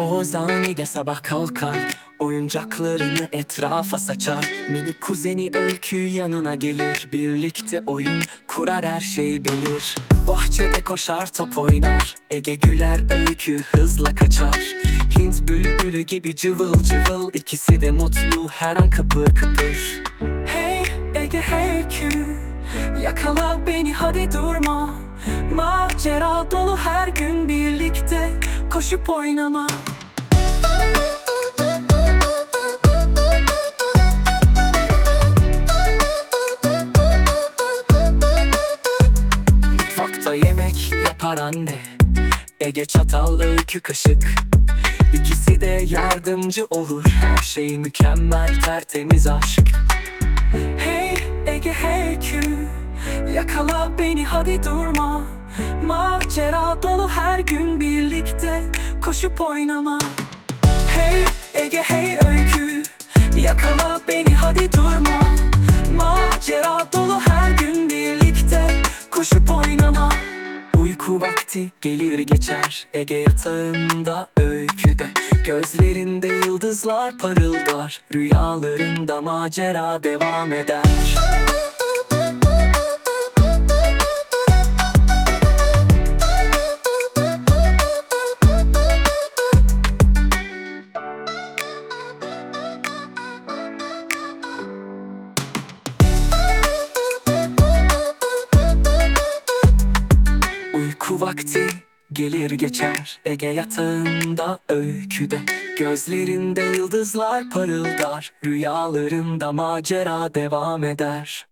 Ozani'de sabah kalkar, oyuncaklarını etrafa saçar. Minik kuzeni Öykü yanına gelir, birlikte oyun kurar, her şey bilir. Bahçede koşar, top oynar, Ege güler, Öykü hızla kaçar. Hint bülbülü gibi cıvıl cıvıl, ikisi de mutlu, her an kıpır kıpır. Hey Ege, hey Öykü, yakala beni hadi durma. Macera dolu her gün birlikte koşup oynama. Mutfakta yemek yapar anne, Ege çatal, Öykü kaşık. İkisi de yardımcı olur, her şey mükemmel, tertemiz aşk. Hey Ege, hey Öykü, yakala beni hadi durma. Macera dolu her gün birlikte koşup oynama. Hey Ege, hey Öykü, yakala beni hadi durma. Macera dolu her gün birlikte koşup oynama. Uyku vakti gelir geçer, Ege yatağında, Öykü de. Gözlerinde yıldızlar parıldar, rüyalarında macera devam eder. Uyku vakti gelir geçer, Ege yatağında, Öykü de. Gözlerinde yıldızlar parıldar, rüyalarında macera devam eder.